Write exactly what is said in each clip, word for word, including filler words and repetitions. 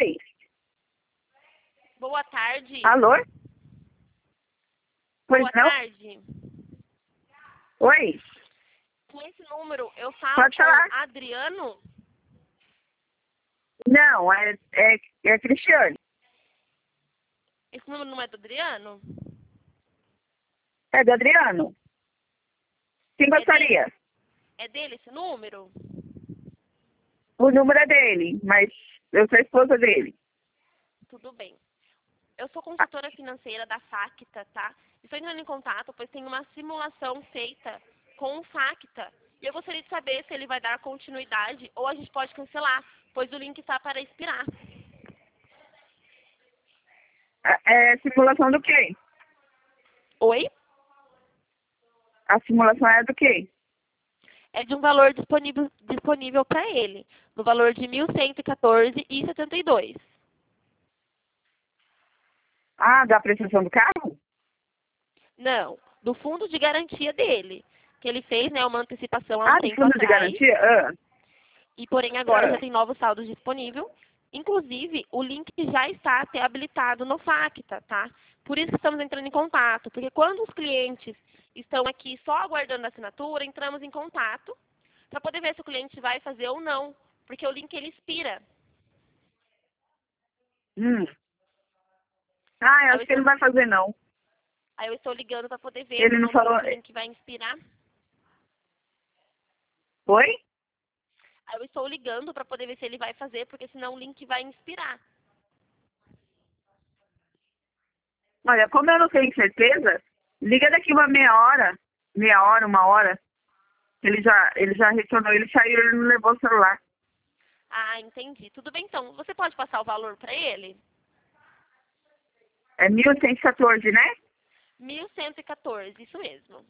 Oi? Boa tarde. Alô? Pois Boa não? tarde. Oi? Com esse número, eu falo Pode com falar. Adriano? Não, é, é, é Cristiane. Esse número não é do Adriano? É do Adriano. Quem É dele? gostaria? É dele esse número? O número é dele, mas eu sou a esposa dele. Tudo bem. Eu sou consultora financeira da Facta, tá? Estou entrando em contato, pois tem uma simulação feita com o Facta. E eu gostaria de saber se ele vai dar continuidade ou a gente pode cancelar, pois o link está para expirar. É, é simulação do quê? Oi? A simulação é do quê? É de um valor disponível, disponível para ele, no valor de mil cento e quatorze reais e setenta e dois centavos. Ah, da apreciação do carro? Não, do fundo de garantia dele, que ele fez, né, uma antecipação há um Ah, do tempo fundo de atrás, garantia? Ah, e porém agora já ah. tem novos saldos disponíveis. Inclusive, o link já está até habilitado no Facta, tá? Por isso que estamos entrando em contato, porque quando os clientes estão aqui só aguardando a assinatura, entramos em contato para poder ver se o cliente vai fazer ou não, porque o link ele expira. Hum. Ah, eu Aí eu acho que ele estou, não vai fazer, não. aí eu estou ligando para poder ver Ele no não falou... momento se o link vai expirar. Oi? Aí eu estou ligando para poder ver se ele vai fazer, porque senão o link vai expirar. Olha, como eu não tenho certeza, liga daqui uma meia hora, meia hora, uma hora. Ele já, ele já retornou, ele saiu, ele não levou o celular. Ah, entendi. Tudo bem então. Você pode passar o valor para ele? É mil cento e quatorze, né? mil cento e quatorze, isso mesmo.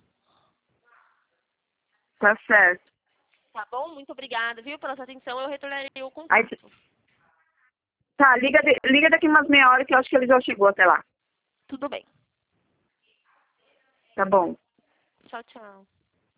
Tá certo. Tá bom? Muito obrigada, viu, pela sua atenção. Eu retornarei o Aí, contato. tá, liga, de- liga daqui umas meia hora que eu acho que ele já chegou até lá. Tudo bem. Tá bom. Tchau, tchau.